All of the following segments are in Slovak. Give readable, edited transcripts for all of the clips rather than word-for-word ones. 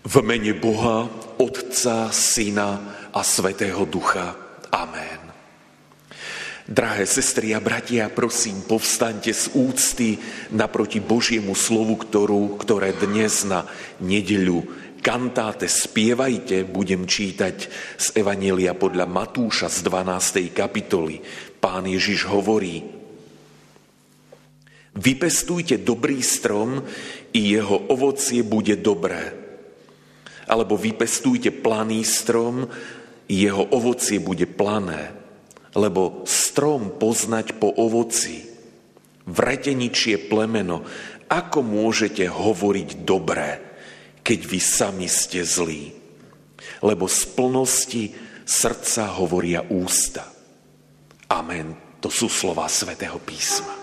V mene Boha, Otca, Syna a Svätého Ducha. Amen. Drahé sestry a bratia, prosím, povstaňte z úcty naproti Božiemu slovu, ktoré dnes na nedeľu kantáte spievajte, budem čítať z Evanjelia podľa Matúša z 12. kapitoly. Pán Ježiš hovorí: Vypestujte dobrý strom, i jeho ovocie bude dobré. Alebo vypestujte planý strom, jeho ovocie bude plané. Lebo strom poznať po ovoci. Vreteničie plemeno, ako môžete hovoriť dobré, keď vy sami ste zlí? Lebo z plnosti srdca hovoria ústa. Amen. To sú slová Svätého písma.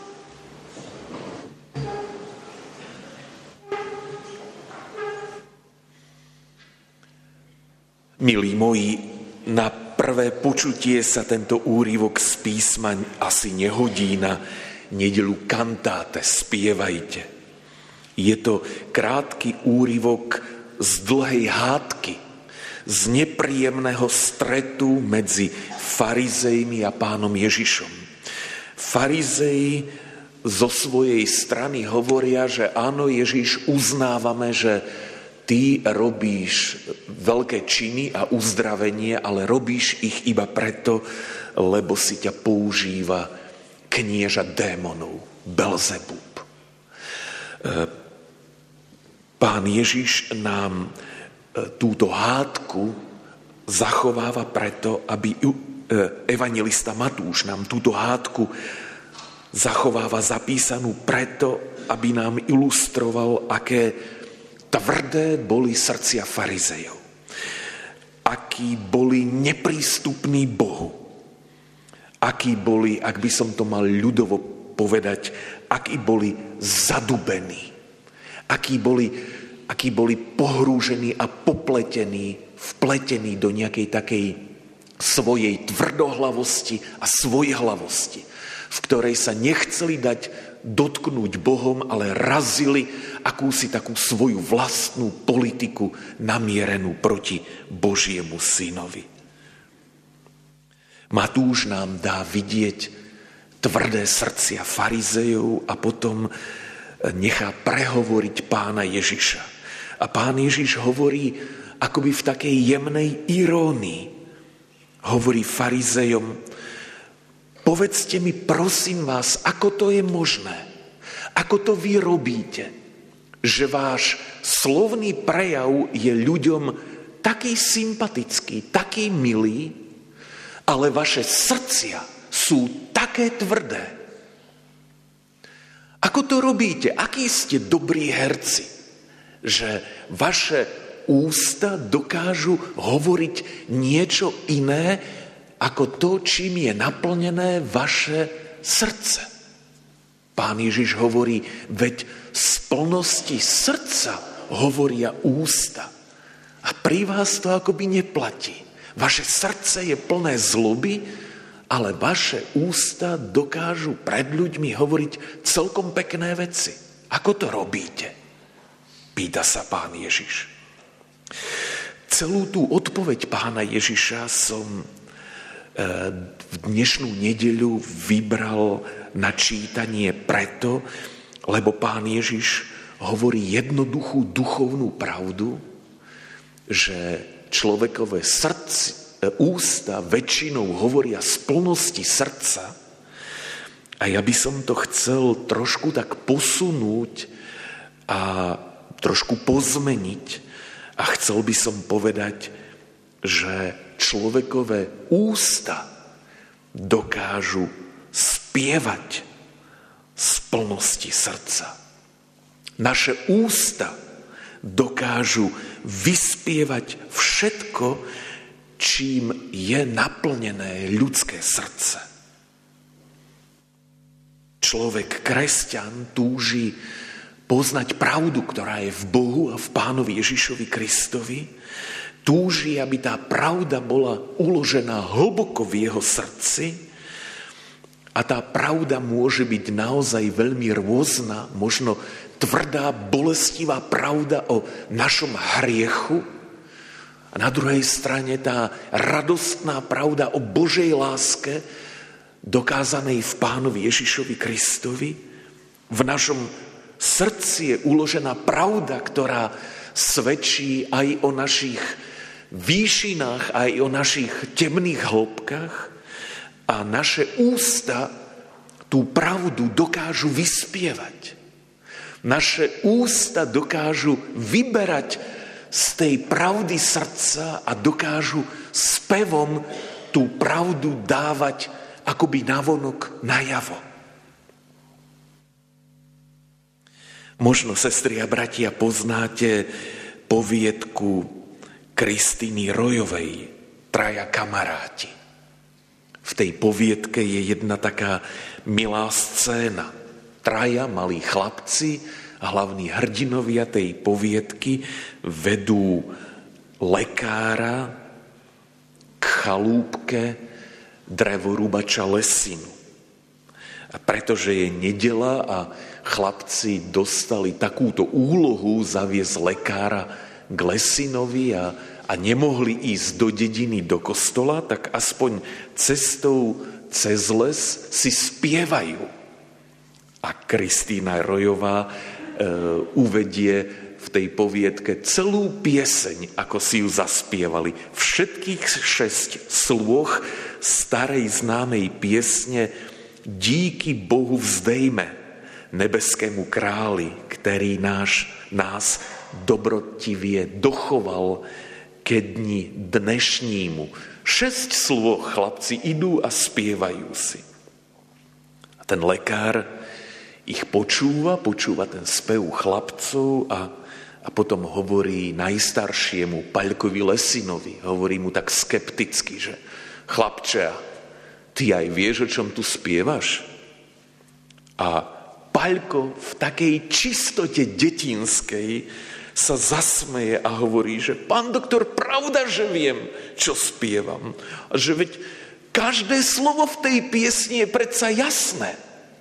Milí moji, na prvé počutie sa tento úryvok z písma asi nehodí na nedeľu kantáte, spievajte. Je to krátky úryvok z dlhej hádky, z nepríjemného stretu medzi farizejmi a pánom Ježišom. Farizei zo svojej strany hovoria, že áno, Ježiš, uznávame, že ty robíš veľké činy a uzdravenie, ale robíš ich iba preto, lebo si ťa používa knieža démonov, Belzebub. Pán Ježiš nám túto hádku zachováva preto, aby evanjelista Matúš nám túto hádku zachováva zapísanú preto, aby nám ilustroval, aké tvrdé boli srdcia farizejov. Akí boli neprístupní Bohu. Akí boli, ak by som to mal ľudovo povedať, akí boli zadubení. Akí boli pohrúžení a popletení, vpletení do nejakej takej svojej tvrdohlavosti a svojhlavosti, v ktorej sa nechceli dať dotknúť Bohom, ale razili akúsi takú svoju vlastnú politiku namierenú proti Božiemu synovi. Matúš nám dá vidieť tvrdé srdcia farizejov a potom nechá prehovoriť pána Ježiša. A pán Ježiš hovorí akoby v takej jemnej irónii. Hovorí farizejom: povedzte mi, prosím vás, ako to je možné? Ako to vy robíte? Že váš slovný prejav je ľuďom taký sympatický, taký milý, ale vaše srdcia sú také tvrdé. Ako to robíte? Akí ste dobrí herci, že vaše ústa dokážu hovoriť niečo iné, ako to, čím je naplnené vaše srdce. Pán Ježiš hovorí, veď z plnosti srdca hovoria ústa. A pri vás to akoby neplatí. Vaše srdce je plné zloby, ale vaše ústa dokážu pred ľuďmi hovoriť celkom pekné veci. Ako to robíte? Pýta sa pán Ježiš. Celú tú odpoveď pána Ježiša som v dnešnú nedeľu vybral na čítanie preto, lebo pán Ježiš hovorí jednoduchú duchovnú pravdu, že človekové ústa väčšinou hovoria z plnosti srdca, a ja by som to chcel trošku tak posunúť a trošku pozmeniť a chcel by som povedať, že človekové ústa dokážu spievať z plnosti srdca. Naše ústa dokážu vyspievať všetko, čím je naplnené ľudské srdce. Človek, kresťan, túži poznať pravdu, ktorá je v Bohu a v Pánovi Ježišovi Kristovi. Túži, aby tá pravda bola uložená hlboko v jeho srdci A tá pravda môže byť naozaj veľmi rôzna, možno tvrdá, bolestivá pravda o našom hriechu. A na druhej strane tá radostná pravda o Božej láske, dokázanej v Pánovi Ježišovi Kristovi. V našom srdci je uložená pravda, ktorá svedčí aj o našich výšinách, aj o našich temných hĺbkach. A naše ústa tú pravdu dokážu vyspievať. Naše ústa dokážu vyberať z tej pravdy srdca a dokážu spevom tú pravdu dávať akoby navonok najavo. Možno, sestry a bratia, poznáte poviedku Kristiny Rojovej Traja kamaráti. V tej poviedke je jedna taká milá scéna. Traja malí chlapci, hlavní hrdinovia tej poviedky, vedú lekára k chalúbke drevorúbača Lesinu. A pretože je nedeľa a chlapci dostali takúto úlohu zaviesť lekára k Lesinovi a nemohli ísť do dediny, do kostola, tak aspoň cestou cez les si spievajú. A Kristýna Rojová uvedie v tej poviedke celú pieseň, ako si ju zaspievali. Všetkých 6 slôh starej známej piesne Díky Bohu vzdejme, nebeskému králi, ktorý nás dobrotivie dochoval ke dni dnešnímu. 6 slôh chlapci idú a spievajú si. A ten lekár ich počúva ten spev chlapcov a potom hovorí najstaršiemu Paľkovi Lesinovi, hovorí mu tak skepticky, že chlapče, ty aj vieš, o čom tu spievaš? A Paľko v takej čistote detinskej sa zasmeje a hovorí, že pán doktor, pravda, že viem, čo spievam. A že veď každé slovo v tej piesni je predsa jasné.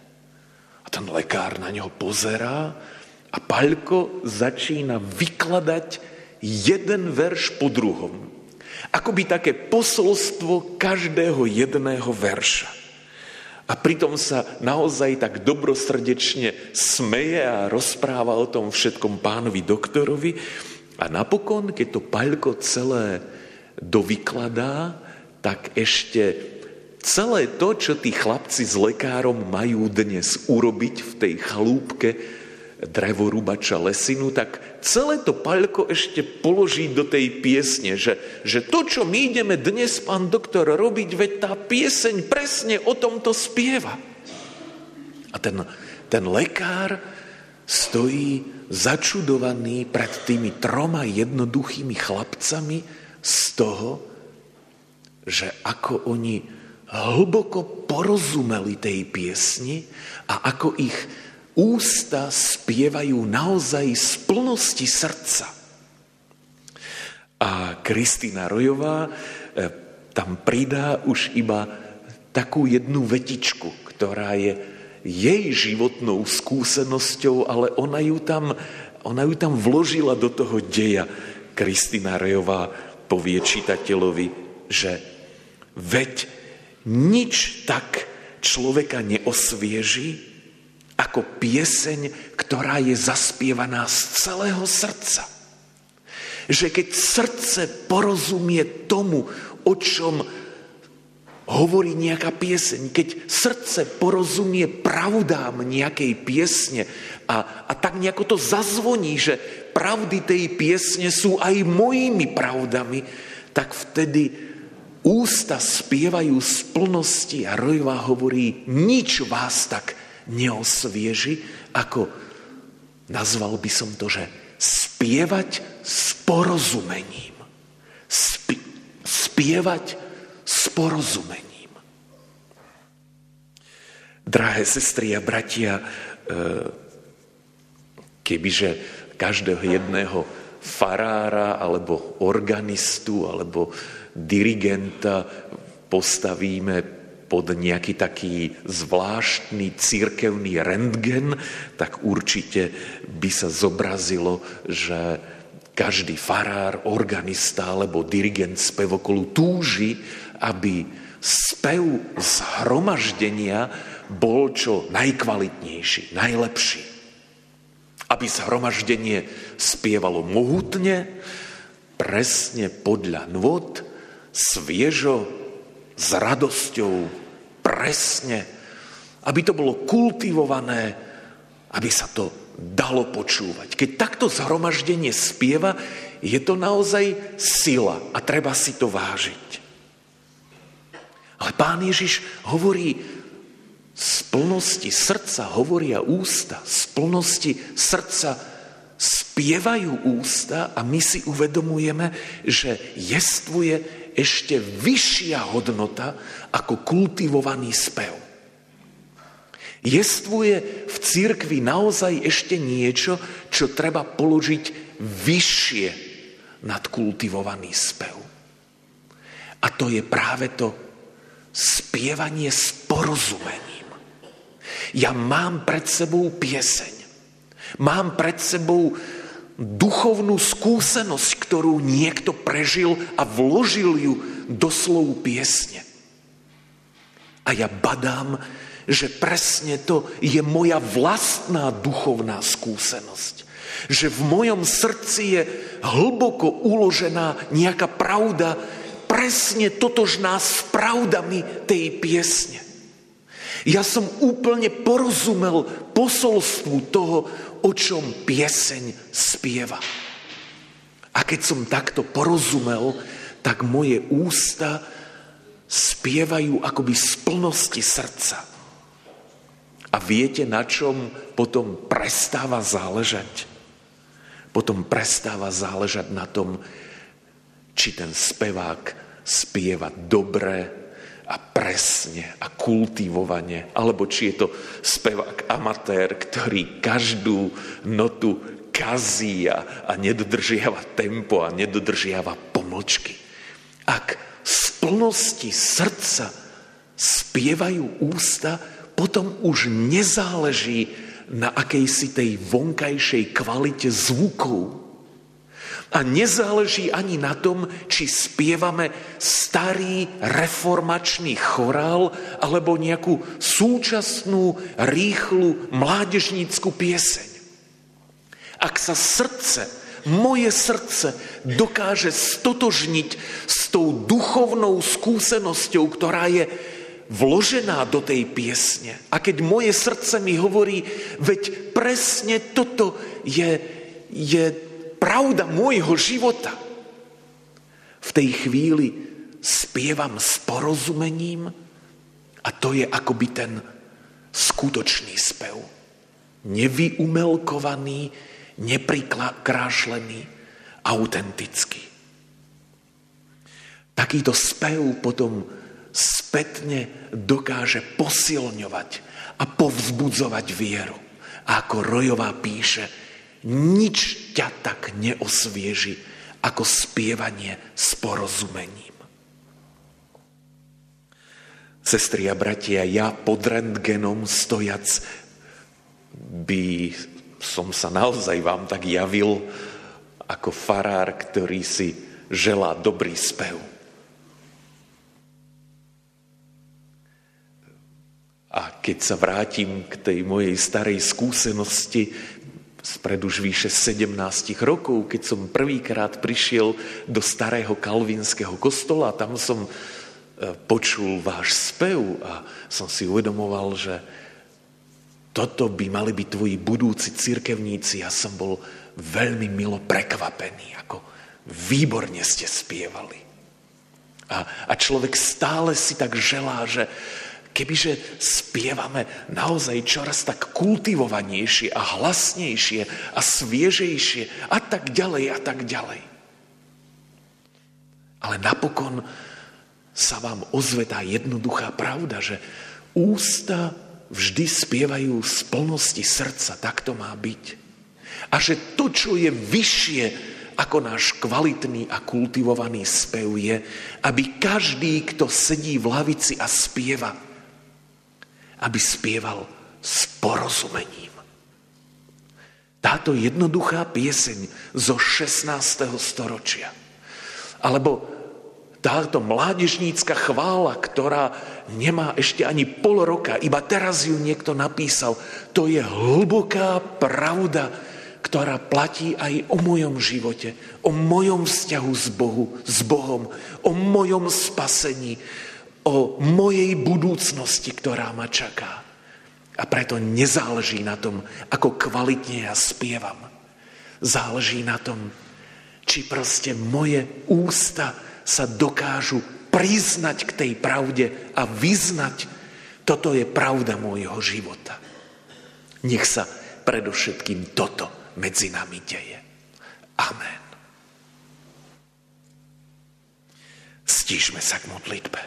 A ten lekár na neho pozerá a Paľko začína vykladať jeden verš po druhom. Akoby také posolstvo každého jedného verša. A pritom sa naozaj tak dobrosrdečne smeje a rozpráva o tom všetkom pánovi doktorovi. A napokon, keď to Paľko celé dovykladá, tak ešte celé to, čo tí chlapci s lekárom majú dnes urobiť v tej chalúbke drevorúbača Lesinu, tak celé to Paľko ešte položí do tej piesne, že to, čo my ideme dnes, pán doktor, robiť, veď tá pieseň presne o tomto spieva. A ten lekár stojí začudovaný pred tými 3 jednoduchými chlapcami z toho, že ako oni hlboko porozumeli tej piesni a ako ich ústa spievajú naozaj z plnosti srdca. A Kristýna Rojová tam pridá už iba takú jednu vetičku, ktorá je jej životnou skúsenosťou, ale ona ju tam vložila do toho deja. Kristýna Rojová povie čitateľovi, že veď nič tak človeka neosvieži, ako pieseň, ktorá je zaspievaná z celého srdca. Že keď srdce porozumie tomu, o čom hovorí nejaká pieseň, keď srdce porozumie pravdám nejakej piesne a tak nejako to zazvoní, že pravdy tej piesne sú aj mojimi pravdami, tak vtedy ústa spievajú z plnosti a Rojová hovorí, nič vás tak neosvieži, ako nazval by som to, že spievať s porozumením. Spievať s porozumením. Drahé sestry a bratia, kebyže každého jedného farára alebo organistu alebo dirigenta postavíme pod nejaký taký zvláštny cirkevný rentgen, tak určite by sa zobrazilo, že každý farár, organista alebo dirigent spevokolu túži, aby spev zhromaždenia bol čo najkvalitnejší, najlepší. Aby zhromaždenie spievalo mohutne, presne podľa nôt, sviežo, s radosťou, presne, aby to bolo kultivované, aby sa to dalo počúvať. Keď takto zhromaždenie spieva, je to naozaj sila a treba si to vážiť. Ale Pán Ježiš hovorí, z plnosti srdca hovoria ústa, z plnosti srdca spievajú ústa a my si uvedomujeme, že jestvuje ešte vyššia hodnota ako kultivovaný spev. Jestvuje v cirkvi naozaj ešte niečo, čo treba položiť vyššie nad kultivovaný spev. A to je práve to spievanie s porozumením. Ja mám pred sebou pieseň. Mám pred sebou duchovnú skúsenosť, ktorú niekto prežil a vložil ju do slov piesne. A ja badám, že presne to je moja vlastná duchovná skúsenosť. Že v mojom srdci je hlboko uložená nejaká pravda, presne totožná s pravdami tej piesne. Ja som úplne porozumel posolstvu toho, o čom pieseň spieva. A keď som takto porozumel, tak moje ústa spievajú akoby z plnosti srdca. A viete, na čom potom prestáva záležať? Potom prestáva záležať na tom, či ten spevák spieva dobre a presne a kultivovane, alebo či je to spevák amatér, ktorý každú notu kazí a nedodržiava tempo a nedodržiava pomlčky. Ak z plnosti srdca spievajú ústa, potom už nezáleží na akejsi tej vonkajšej kvalite zvukov. A nezáleží ani na tom, či spievame starý reformačný chorál alebo nejakú súčasnú, rýchlu, mládežnícku pieseň. Ak sa moje srdce dokáže stotožniť s tou duchovnou skúsenosťou, ktorá je vložená do tej piesne. A keď moje srdce mi hovorí, veď presne toto je pravda môjho života. V tej chvíli spievam s porozumením a to je akoby ten skutočný spev. Nevyumelkovaný, neprikrášlený, autentický. Takýto spev potom spätne dokáže posilňovať a povzbudzovať vieru. A ako Rojová píše, nič ťa tak neosvieži, ako spievanie s porozumením. Sestri a bratia, ja pod rentgenom stojac by som sa naozaj vám tak javil ako farár, ktorý si želá dobrý spev. A keď sa vrátim k tej mojej starej skúsenosti, spred už vyše 17 rokov, keď som prvýkrát prišiel do starého kalvinského kostola, tam som počul váš spev a som si uvedomoval, že toto by mali byť tvoji budúci cirkevníci. Ja som bol veľmi milo prekvapený, ako výborne ste spievali. A človek stále si tak želá, že kebyže spievame naozaj čoraz tak kultivovanejšie a hlasnejšie a sviežejšie a tak ďalej a tak ďalej. Ale napokon sa vám ozve tá jednoduchá pravda, že ústa vždy spievajú z plnosti srdca, tak to má byť. A že to, čo je vyššie ako náš kvalitný a kultivovaný spev je, aby každý, kto sedí v lavici a spieva, aby spieval s porozumením. Táto jednoduchá pieseň zo 16. storočia, alebo táto mládežnícka chvála, ktorá nemá ešte ani pol roka, iba teraz ju niekto napísal, to je hlboká pravda, ktorá platí aj o mojom živote, o mojom vzťahu s Bohom, o mojom spasení, o mojej budúcnosti, ktorá ma čaká. A preto nezáleží na tom, ako kvalitne ja spievam. Záleží na tom, či proste moje ústa sa dokážu priznať k tej pravde a vyznať, toto je pravda môjho života. Nech sa predovšetkým toto medzi nami deje. Amen. Stížme sa k modlitbe.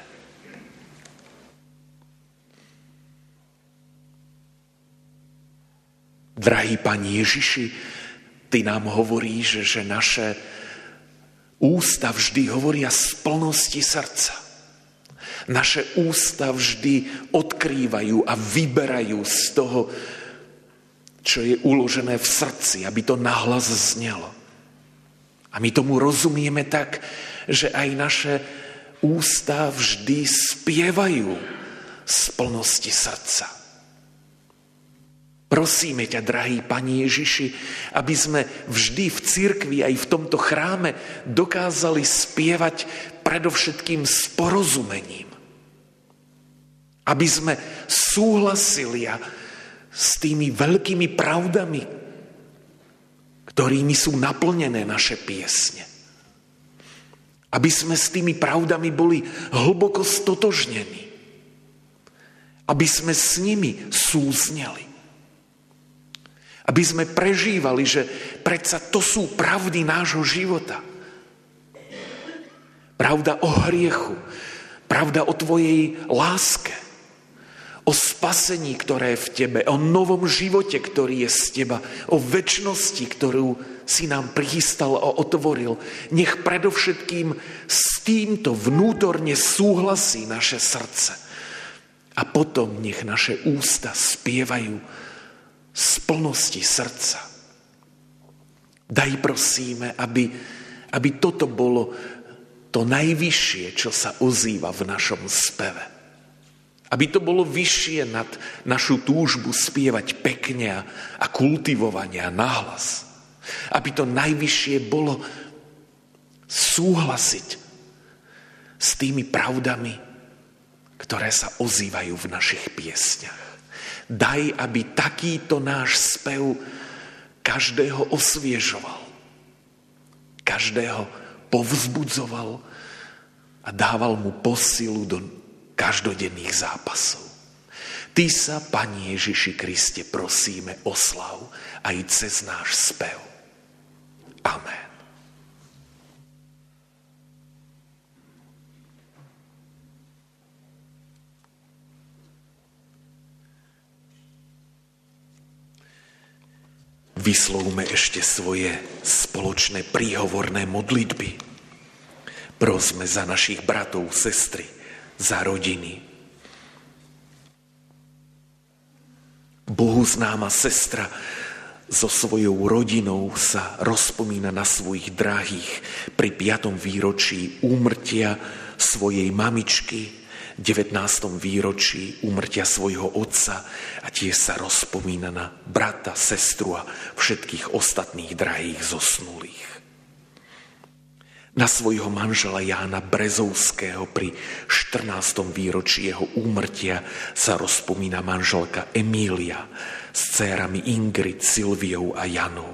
Drahý Pane Ježiši, Ty nám hovoríš, že naše ústa vždy hovoria z plnosti srdca. Naše ústa vždy odkrývajú a vyberajú z toho, čo je uložené v srdci, aby to nahlas znelo. A my tomu rozumieme tak, že aj naše ústa vždy spievajú z plnosti srdca. Prosíme ťa, drahý Pane Ježiši, aby sme vždy v cirkvi aj v tomto chráme dokázali spievať predovšetkým s porozumením. Aby sme súhlasili s tými veľkými pravdami, ktorými sú naplnené naše piesne. Aby sme s tými pravdami boli hlboko stotožnení. Aby sme s nimi súzneli. Aby sme prežívali, že predsa to sú pravdy nášho života. Pravda o hriechu, pravda o tvojej láske, o spasení, ktoré je v tebe, o novom živote, ktorý je z teba, o večnosti, ktorú si nám prichystal a otvoril. Nech predovšetkým s týmto vnútorne súhlasí naše srdce. A potom nech naše ústa spievajú z plnosti srdca. Daj, prosíme, aby toto bolo to najvyššie, čo sa ozýva v našom speve. Aby to bolo vyššie nad našu túžbu spievať pekne a kultivovane a nahlas. Aby to najvyššie bolo súhlasiť s tými pravdami, ktoré sa ozývajú v našich piesňach. Daj, aby takýto náš spev každého osviežoval, každého povzbudzoval a dával mu posilu do každodenných zápasov. Ty sa, Pane Ježiši Kriste, prosíme, oslav aj cez náš spev. Amen. Vyslovme ešte svoje spoločné príhovorné modlitby. Prosme za našich bratov, sestry, za rodiny. Bohu známa sestra so svojou rodinou sa rozpomína na svojich drahých pri 5. výročí úmrtia svojej mamičky, 19. výročí úmrtia svojho otca a tiež sa rozpomína na brata, sestru a všetkých ostatných drahých zosnulých. Na svojho manžela Jána Brezovského pri 14. výročí jeho úmrtia sa rozpomína manželka Emília s dcérami Ingrid, Silviou a Janou.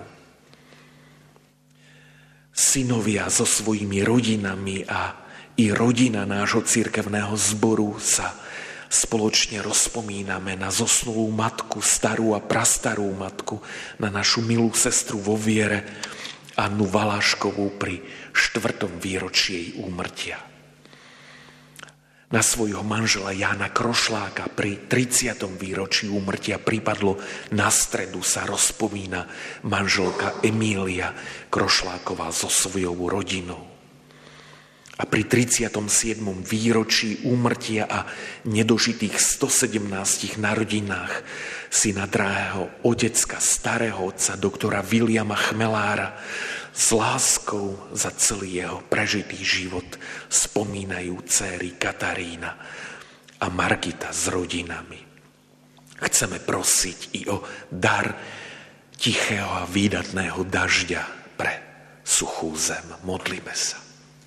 Synovia so svojimi rodinami a i rodina nášho cirkevného zboru sa spoločne rozpomíname na zosnulú matku, starú a prastarú matku, na našu milú sestru vo viere, Annu Valáškovú pri 4. výročí jej úmrtia. Na svojho manžela Jána Krošláka pri 30. výročí úmrtia pripadlo na stredu sa rozpomína manželka Emília Krošláková so svojou rodinou. A pri 37. výročí úmrtia a nedožitých 117 narodinách syna drahého otecka, starého otca, doktora Viliama Chmelára, s láskou za celý jeho prežitý život spomínajú dcéry Katarína a Margita s rodinami. Chceme prosiť i o dar tichého a výdatného dažďa pre suchú zem. Modlíme sa.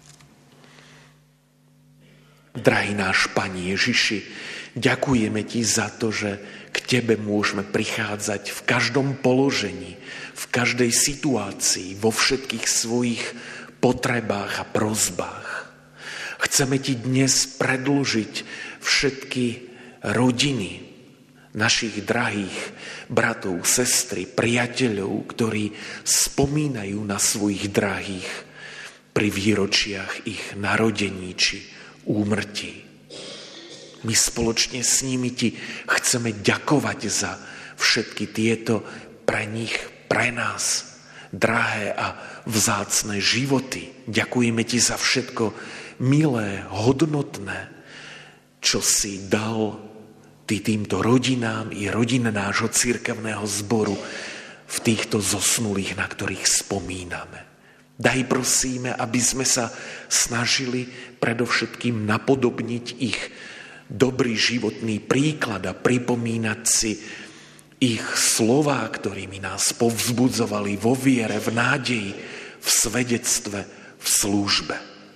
Drahý náš Pane Ježiši, ďakujeme Ti za to, že k Tebe môžeme prichádzať v každom položení, v každej situácii, vo všetkých svojich potrebách a prosbách. Chceme Ti dnes predložiť všetky rodiny našich drahých bratov, sestry, priateľov, ktorí spomínajú na svojich drahých pri výročiach ich narodení či úmrtí. My spoločne s nimi Ti chceme ďakovať za všetky tieto pre nich, pre nás drahé a vzácne životy. Ďakujeme Ti za všetko milé, hodnotné, čo si dal Ty týmto rodinám i rodine nášho cirkevného zboru v týchto zosnulých, na ktorých spomíname. Daj prosíme, aby sme sa snažili predovšetkým napodobniť ich dobrý životný príklad a pripomínať si ich slová, ktorými nás povzbudzovali vo viere, v nádeji, v svedectve, v službe.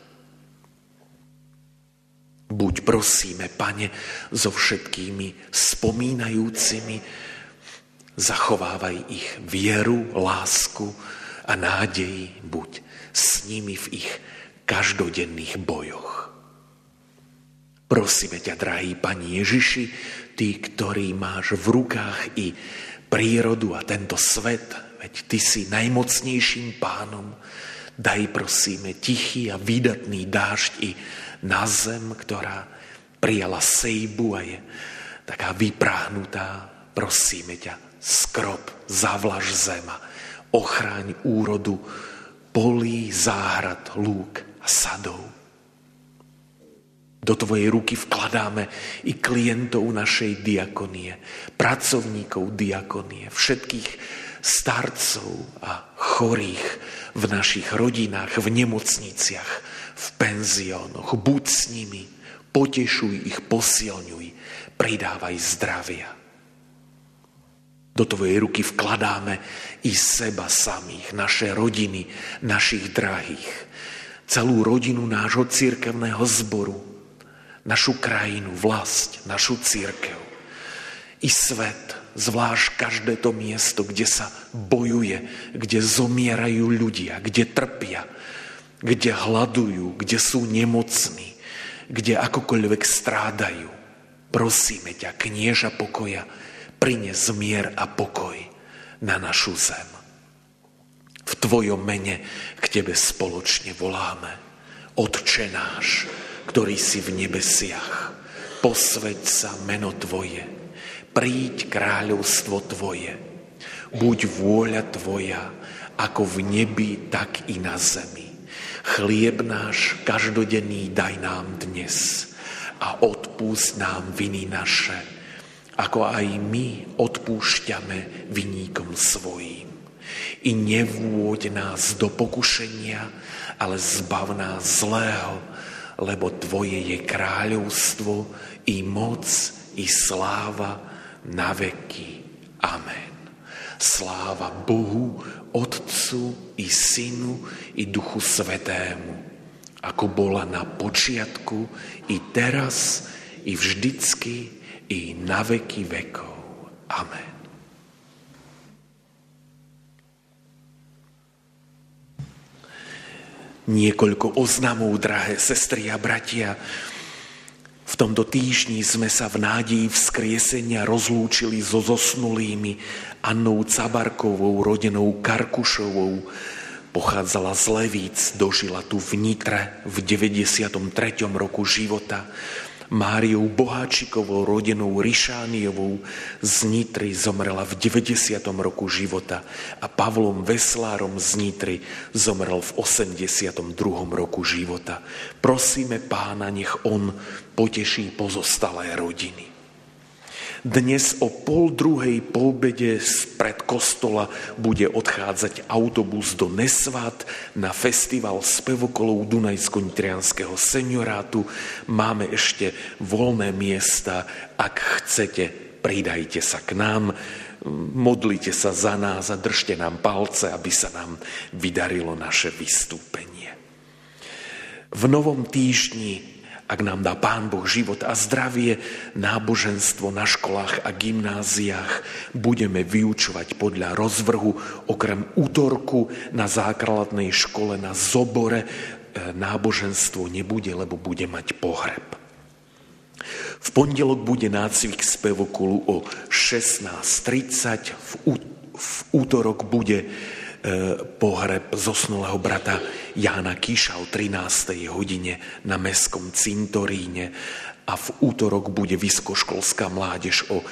Buď prosíme, Pane, so všetkými spomínajúcimi, zachovávaj ich vieru, lásku a nádeji, buď s nimi v ich každodenných bojoch. Prosíme ťa, drahý Pane Ježiši, Ty, ktorý máš v rukách i prírodu a tento svet, veď Ty si najmocnejším Pánom, daj prosíme tichý a výdatný dážď i na zem, ktorá prijala sejbu a je taká vypráhnutá. Prosíme ťa, skrop, zavlaž zema, ochráň úrodu polí, záhrad, lúk a sadov. Do Tvojej ruky vkladáme i klientov našej diakonie, pracovníkov diakonie, všetkých starcov a chorých v našich rodinách, v nemocniciach, v penziónoch. Buď s nimi, potešuj ich, posilňuj, pridávaj zdravia. Do Tvojej ruky vkladáme i seba samých, naše rodiny, našich drahých, celú rodinu nášho cirkevného zboru, našu krajinu, vlast, našu cirkev i svet, zvlášť každé to miesto, kde sa bojuje, kde zomierajú ľudia, kde trpia, kde hladujú, kde sú nemocní, kde akokoľvek strádajú. Prosíme ťa, knieža pokoja, prines mier a pokoj na našu zem. V Tvojom mene k Tebe spoločne voláme. Otče náš, ktorý si v nebesiach, posväť sa meno Tvoje, príď kráľovstvo Tvoje, buď vôľa Tvoja, ako v nebi, tak i na zemi. Chlieb náš každodenný daj nám dnes a odpúsť nám viny naše, ako aj my odpúšťame viníkom svojím. I nevôď nás do pokušenia, ale zbav nás zlého, lebo Tvoje je kráľovstvo, i moc, i sláva na veky. Amen. Sláva Bohu, Otcu, i Synu, i Duchu Svätému, ako bola na počiatku, i teraz, i vždycky, i na veky vekov. Amen. Niekoľko oznamov, drahé sestry a bratia. V tomto týždni sme sa v nádeji vzkriesenia rozlúčili so zosnulými Annou Cabarkovou, rodenou Karkušovou. Pochádzala z Levíc, dožila tu v Nitre v 93. roku života. Máriou Boháčikovou, rodinou Ryšániovou z Nitry zomrela v 90. roku života a Pavlom Veslárom z Nitry zomrel v 82. roku života. Prosíme Pána, nech on poteší pozostalé rodiny. Dnes o 12:30 po obede spred kostola bude odchádzať autobus do Nesvát na festival spevokolov Dunajsko-Nitrianskeho seniorátu. Máme ešte voľné miesta. Ak chcete, pridajte sa k nám, modlite sa za nás a držte nám palce, aby sa nám vydarilo naše vystúpenie. V novom týždni, ak nám dá Pán Boh život a zdravie, náboženstvo na školách a gymnáziách budeme vyučovať podľa rozvrhu. Okrem útorku na základnej škole na Zobore náboženstvo nebude, lebo bude mať pohreb. V pondelok bude nácvik spevokolu o 16:30, v útorok bude pohreb zosnulého brata Jána Kíša o 13. hodine na Mestskom cintoríne a v útorok bude vysokoškolská mládež o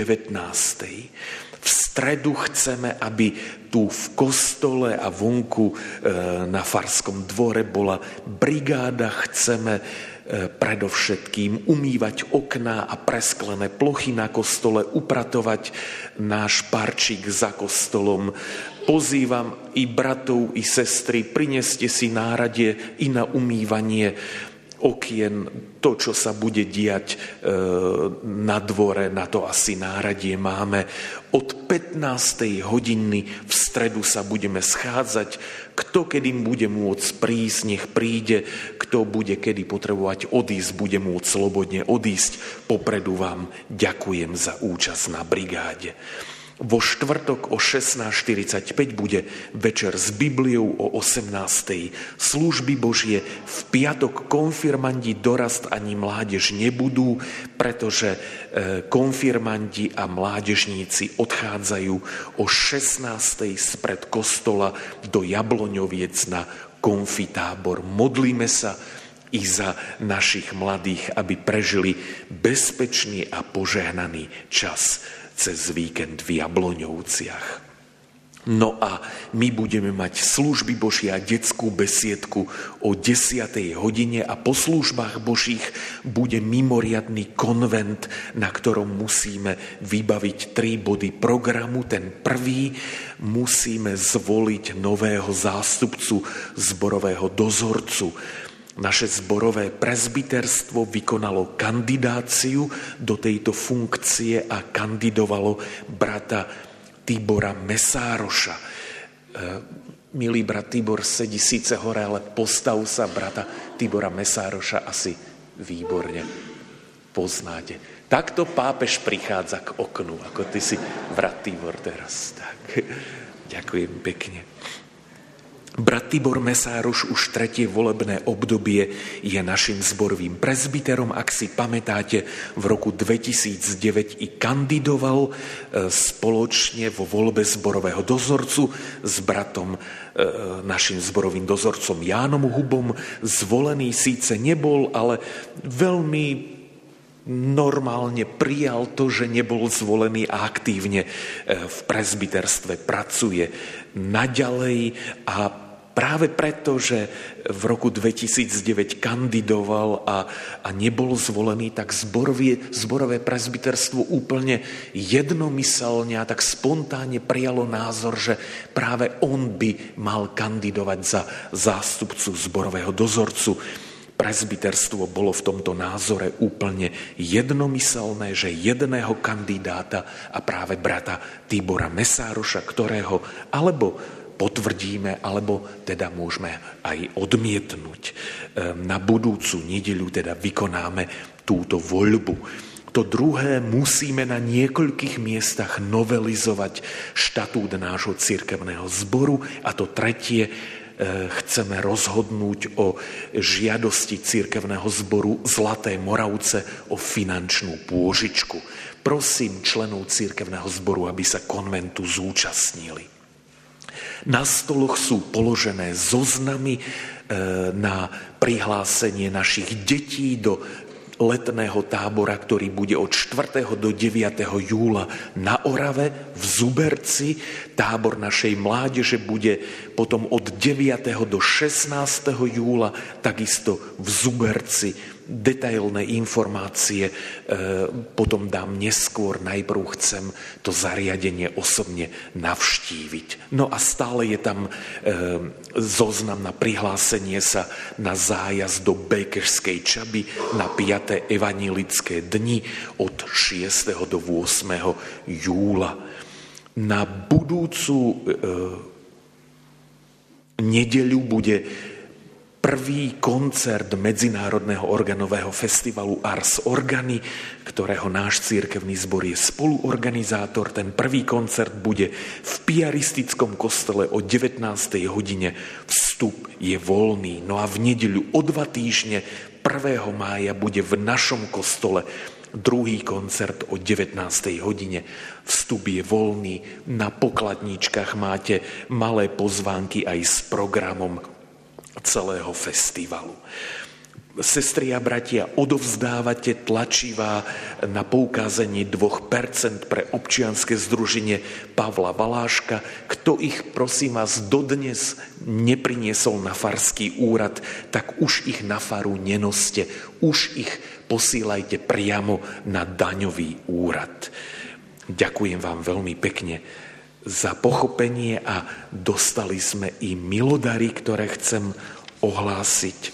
19. V stredu chceme, aby tu v kostole a vonku na Farskom dvore bola brigáda. Chceme predovšetkým umývať okná a presklené plochy na kostole, upratovať náš parčík za kostolom. Pozývam i bratov, i sestry, prineste si náradie i na umývanie okien. To, čo sa bude diať na dvore, na to asi náradie máme. Od 15. hodiny v stredu sa budeme schádzať. Kto kedy bude môcť prísť, nech príde. Kto bude kedy potrebovať odísť, bude môcť slobodne odísť. Popredu vám ďakujem za účasť na brigáde. Vo štvrtok o 16:45 bude večer s Bibliou o 18:00. Služby Božie v piatok konfirmandi, dorast ani mládež nebudú, pretože konfirmandi a mládežníci odchádzajú o 16:00 spred kostola do Jabloňoviec na konfitábor. Modlíme sa i za našich mladých, aby prežili bezpečný a požehnaný čas cez víkend v Jabloňovciach. No a my budeme mať služby Božie a detskú besiedku o 10. hodine a po službách Božích bude mimoriadny konvent, na ktorom musíme vybaviť 3 body programu. Ten prvý, musíme zvoliť nového zástupcu zborového dozorcu. Naše zborové presbyterstvo vykonalo kandidáciu do tejto funkcie a kandidovalo brata Tibora Mesároša. Milý brat Tibor sedí síce hore, ale postav sa, brata Tibora Mesároša asi výborne poznáte. Takto pápež prichádza k oknu, ako ty si, brat Tibor, teraz. Tak, ďakujem pekne. Brat Tibor Mesároš už 3. volebné obdobie je našim zborovým presbyterom. Ak si pamätáte, v roku 2009 i kandidoval spoločne vo voľbe zborového dozorcu s bratom našim zborovým dozorcom Jánom Hubom. Zvolený síce nebol, ale veľmi normálne prijal to, že nebol zvolený a aktívne v presbyterstve pracuje naďalej a práve preto, že v roku 2009 kandidoval a nebol zvolený, tak zborové presbyterstvo úplne jednomyselne a tak spontánne prijalo názor, že práve on by mal kandidovať za zástupcu zborového dozorcu. Presbyterstvo bolo v tomto názore úplne jednomyselné, že jedného kandidáta a práve brata Tibora Mesároša, ktorého alebo potvrdíme, alebo teda môžeme aj odmietnúť. Na budúcu nedeľu teda vykonáme túto voľbu. To druhé, musíme na niekoľkých miestach novelizovať štatút nášho cirkevného zboru a to tretie, chceme rozhodnúť o žiadosti cirkevného zboru Zlaté Moravce o finančnú pôžičku. Prosím členov cirkevného zboru, aby sa konventu zúčastnili. Na stoloch sú položené zoznamy na prihlásenie našich detí do letného tábora, ktorý bude od 4. do 9. júla na Orave v Zuberci. Tábor našej mládeže bude potom od 9. do 16. júla takisto v Zuberci. Detailné informácie potom dám neskôr. Najprv chcem to zariadenie osobne navštíviť. No a stále je tam zoznam na prihlásenie sa na zájazd do Békešskej Čaby na 5. evanjelické dni od 6. do 8. júla. Na budúcu nedeľu bude prvý koncert Medzinárodného organového festivalu Ars Organi, ktorého náš cirkevný zbor je spoluorganizátor. Ten prvý koncert bude v piaristickom kostole o 19. hodine. Vstup je voľný. No a v nedeľu o 2 týždne 1. mája bude v našom kostole druhý koncert o 19. hodine. Vstup je voľný. Na pokladníčkach máte malé pozvánky aj s programom celého festivalu. Sestri a bratia, odovzdávate tlačivá na poukázanie 2% pre občianske združenie Pavla Valáška. Kto ich, prosím vás, dodnes nepriniesol na farský úrad, tak už ich na faru nenoste. Už ich posílajte priamo na daňový úrad. Ďakujem vám veľmi pekne za pochopenie a dostali sme i milodary, ktoré chcem ohlásiť.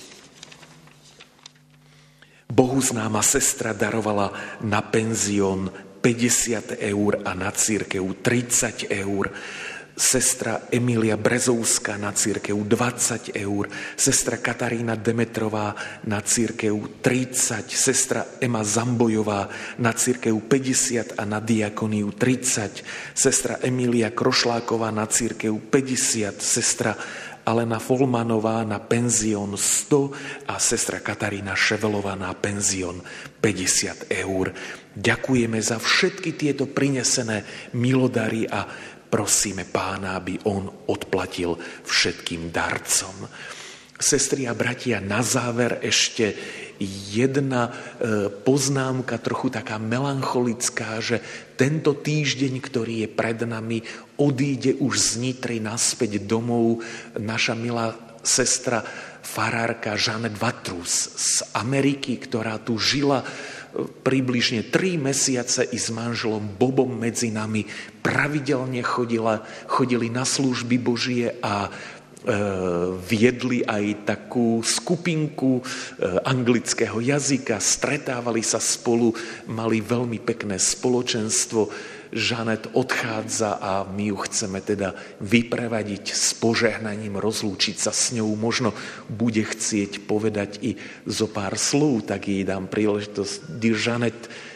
Bohuznáma sestra darovala na penzión 50 eur a na cirkev 30 eur. Sestra Emília Brezovská na cirkev 20 eur, sestra Katarína Demetrová na cirkev 30, sestra Ema Zambojová na cirkev 50 a na diakoniu 30, sestra Emília Krošláková na cirkev 50, sestra Alena Folmanová na penzión 100 a sestra Katarína Ševelová na penzión 50 eur. Ďakujeme za všetky tieto prinesené milodary a prosíme Pána, aby on odplatil všetkým darcom. Sestri a bratia, na záver ešte jedna poznámka, trochu taká melancholická, že tento týždeň, ktorý je pred nami, odíde už z Nitry naspäť domov naša milá sestra farárka Žanet Vatrus z Ameriky, ktorá tu žila približne 3 mesiace i s manželom Bobom medzi nami. Pravidelne chodili na služby Božie a viedli aj takú skupinku anglického jazyka, stretávali sa spolu, mali veľmi pekné spoločenstvo. Žanet odchádza a my ju chceme teda vyprevadiť s požehnaním, rozlúčiť sa s ňou. Možno bude chcieť povedať i zo pár slov, tak jej dám príležitosť. Dear Žanet,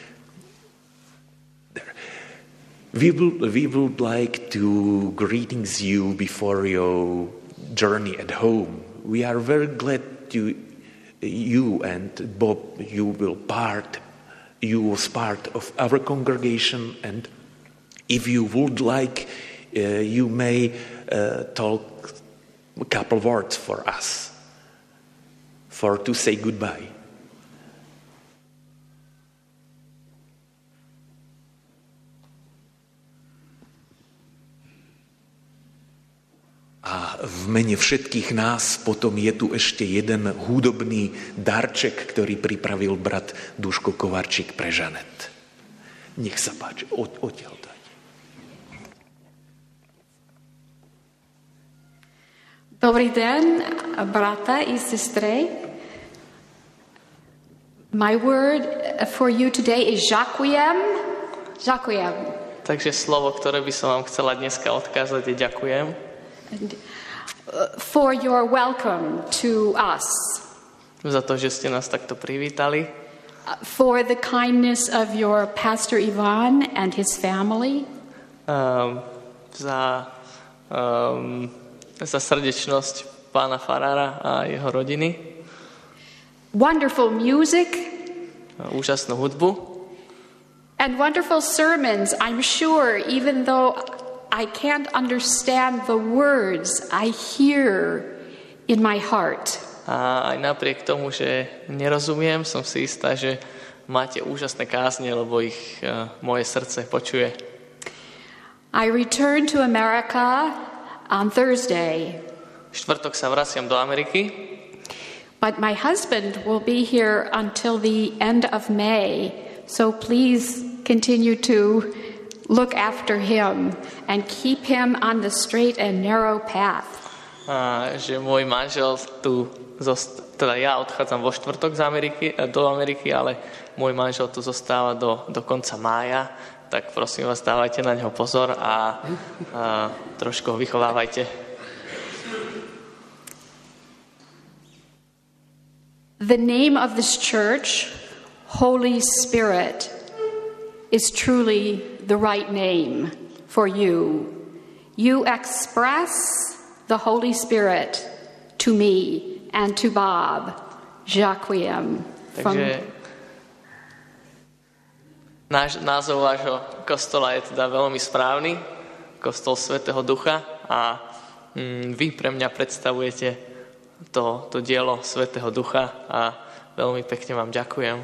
we would like to greetings you before your journey at home. We are very glad you and Bob, you was part of our congregation, and if you would like, you may talk a couple words for us, to say goodbye. A v mene všetkých nás potom je tu ešte jeden hudobný darček, ktorý pripravil brat Duško Kovarčík pre Žanet. Nech sa páči, odtiaľ dať. Dobrý den, brata i sestry. My word for you today is ďakujem. Ďakujem. Takže slovo, ktoré by som vám chcela dneska odkázať, je ďakujem. For your welcome to us. Za to, že ste nás takto privítali. For the kindness of your pastor Ivan and his family. Za srdečnosť pána farára a jeho rodiny. Wonderful music. Úžasnú hudbu. And wonderful sermons, I'm sure, even though I can't understand the words I hear in my heart. A aj napriek tomu, že nerozumiem, som si istá, že máte úžasné kázne, lebo ich moje srdce počuje. I returned to America on Thursday. V štvrtok sa vraciam do Ameriky, But my husband will be here until the end of May, so please continue to look after him and keep him on the straight and narrow path. Že môj manžel tu, teda ja odchádzam vo štvrtok do Ameriky, ale môj manžel tu zostáva do konca mája, tak prosím vás, dávajte na neho pozor a trošku ho vychovávajte. The name of this church, Holy Spirit, is truly the right name for you. You express the Holy Spirit to me and to Bob. Jacquiem. Takže názov vášho kostola je teda veľmi správny, kostol Svätého Ducha, a vy pre mňa predstavujete to dielo Svätého Ducha a veľmi pekne vám ďakujem.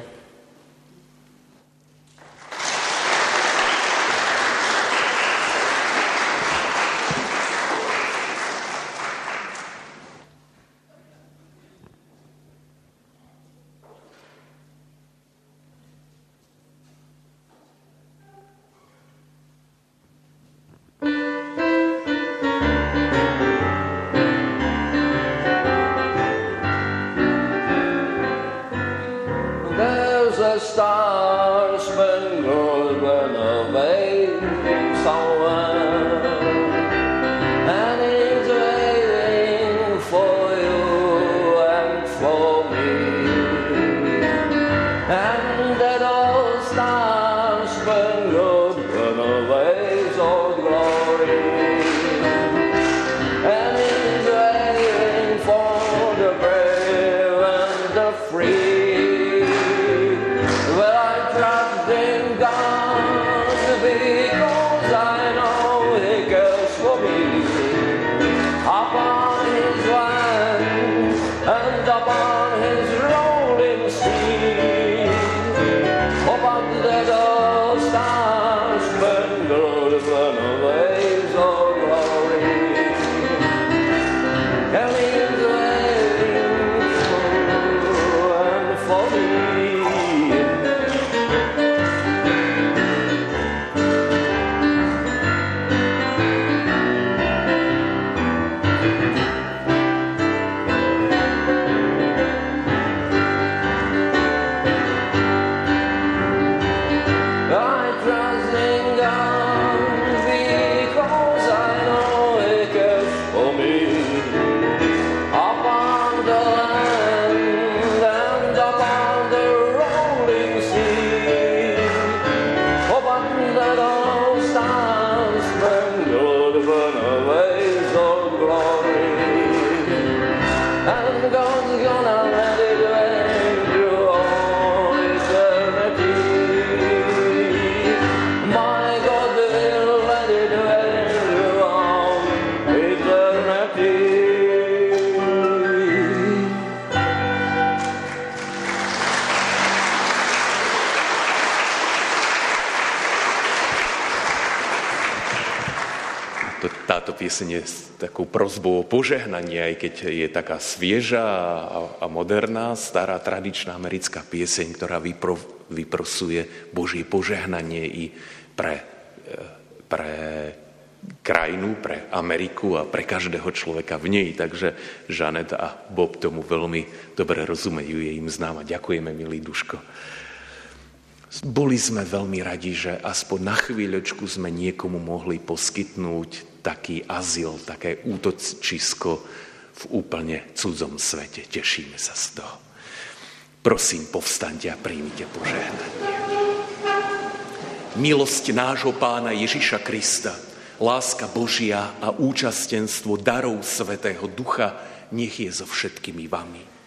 Táto pieseň je takou prosbou o požehnanie, aj keď je taká svieža a moderná, stará tradičná americká pieseň, ktorá vyprosuje Božie požehnanie i pre krajinu, pre Ameriku a pre každého človeka v nej. Takže Žanet a Bob tomu veľmi dobre rozumejú, je im známa. Ďakujeme, milý Duško. Boli sme veľmi radi, že aspoň na chvíľočku sme niekomu mohli poskytnúť taký azyl, také útočisko v úplne cudzom svete. Tešíme sa z toho. Prosím, povstaňte a príjmite požehnanie. Milosť nášho Pána Ježiša Krista, láska Božia a účastenstvo darov Svätého Ducha nech je so všetkými vami.